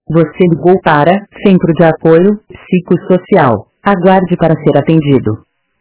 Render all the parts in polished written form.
Você ligou para Centro de Apoio Psicossocial. Aguarde para ser atendido.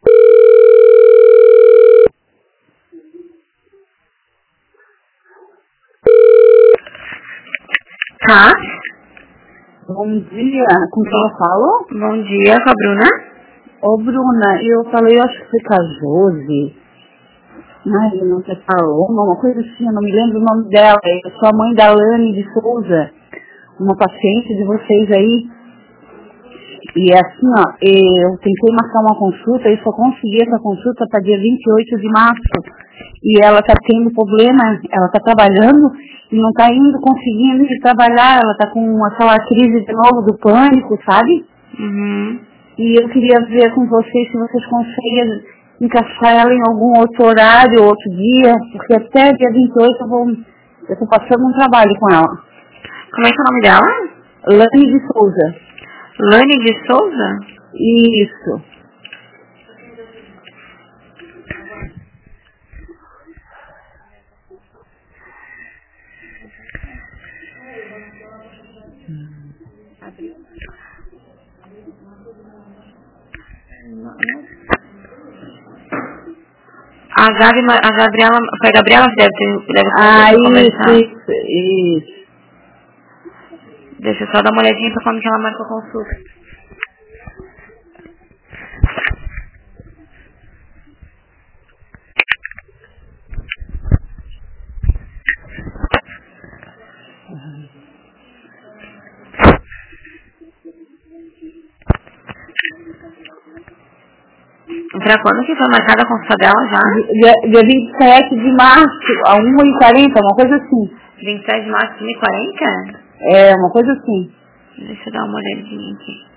Tá? Bom dia, com quem eu falo? Bom dia, com a Bruna. Ô Bruna, eu falei, acho que foi com a Josi. Ai, não sei, Paloma, uma coisa assim, eu não me lembro o nome dela. Eu sou a mãe da Lani de Souza, uma paciente de vocês aí. E assim, ó, eu tentei marcar uma consulta e só consegui essa consulta para dia 28 de março. E ela tá tendo problema, ela tá trabalhando e não tá indo conseguindo de trabalhar, ela tá com aquela crise de novo do pânico, sabe? Uhum. E eu queria ver com vocês se vocês conseguem encaixar ela em algum outro horário, outro dia, porque até dia 28 eu tô passando um trabalho com ela. Como é que é o nome dela? Lani de Souza. Lani de Souza? Isso. A Gabriela, foi a Gabriela que deve conversar. Isso. Deixa eu só dar uma olhadinha pra quando que ela marcou a consulta. Pra quando que foi marcada a consulta dela já? Dia 27 de março, a 1h40, uma coisa assim. 27 de março de 1h40? É, uma coisa assim. Deixa eu dar uma olhadinha aqui.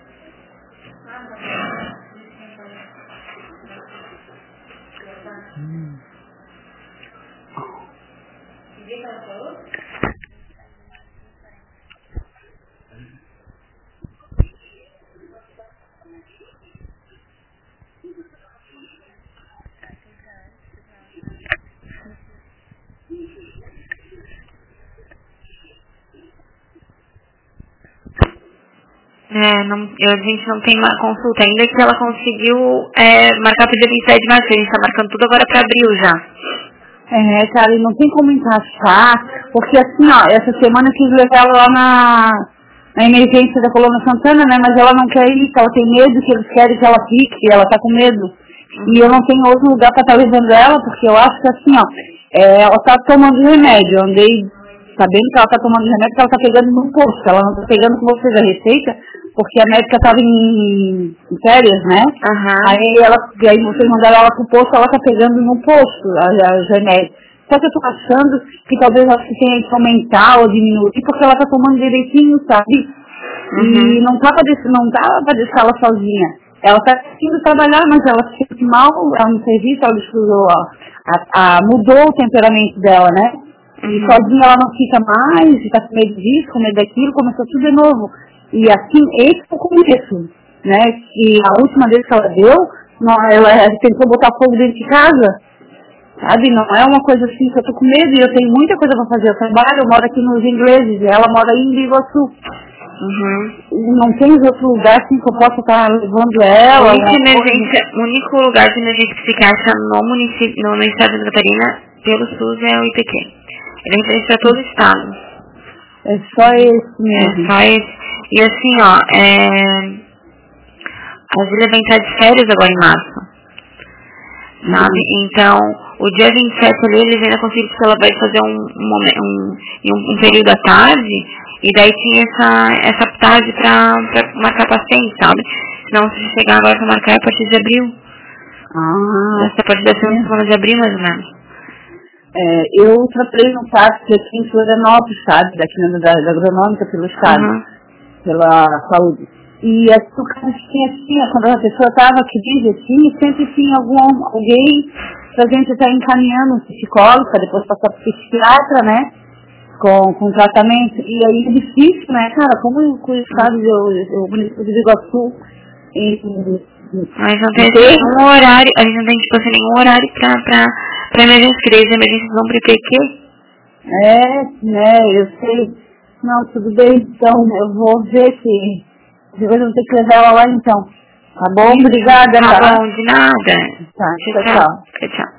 A gente não tem uma consulta ainda, que ela conseguiu marcar pro dia 27 de março. A gente tá marcando tudo agora pra abril já. Cara, e não tem como encaixar, porque assim, ó, essa semana eu quis levar ela lá na emergência da Colônia Santana, né, mas ela não quer ir, ela tem medo, que eles querem que ela fique, ela tá com medo. E eu não tenho outro lugar pra estar levando ela, porque eu acho que assim, ó, ela tá tomando remédio, eu andei sabendo que ela tá tomando remédio, que ela tá pegando no posto, ela não tá pegando com vocês a receita, porque a médica tava em férias, né? Uhum. Aí vocês mandaram ela pro posto, ela tá pegando no posto, os remédios. Só que eu tô achando que talvez ela tenha que aumentar ou diminuir, porque ela tá tomando direitinho, sabe? E não dá pra deixar ela sozinha. Ela tá conseguindo trabalhar, mas ela se sente mal, ela no serviço, ela desfruzou, mudou o temperamento dela, né? E sozinha ela não fica mais, fica com medo disso, com medo daquilo, começou tudo de novo. E assim, esse foi o começo, né? E a última vez que ela deu, ela tentou botar fogo dentro de casa, sabe? Não é uma coisa assim que eu tô com medo e eu tenho muita coisa pra fazer. Eu trabalho, eu moro aqui nos Ingleses, ela mora aí em Biguaçu. Não tem outro lugar assim que eu possa estar levando ela. O único lugar de emergência psiquiátrica no estado de Santa Catarina, pelo SUS, é o IPQ. Ele é referente para todo o estado. É só esse mesmo. É só esse. E assim, ó, a Júlia vai entrar de férias agora em março. Sabe? Então, o dia 27 ali, eles ainda conseguiram, porque ela vai fazer um período à tarde, e daí tinha essa tarde pra marcar paciente, sabe? Senão, se chegar agora pra marcar, é a partir de abril. A partir da segunda semana de abril, mais ou menos. Eu trabalhei no parque aqui em Florianópolis, sabe? Daqui da agronômica pelo estado, pela saúde. E o cara tinha, quando a pessoa estava aqui, sempre tinha alguém pra gente estar encaminhando um psicólogo, para depois passar para o psiquiatra, né? Com tratamento. E aí é difícil, né, cara? Como o estado o município de Biguaçu. Mas não tem nenhum horário, a gente não tem nenhum horário pra emergência, que daí as emergências vão pro IPQ. Né, eu sei. Não, tudo bem, então eu vou ver se depois eu vou ter que levar ela lá então. Tá bom? Obrigada, Tá bom, de nada. Tá, tchau. Tchau.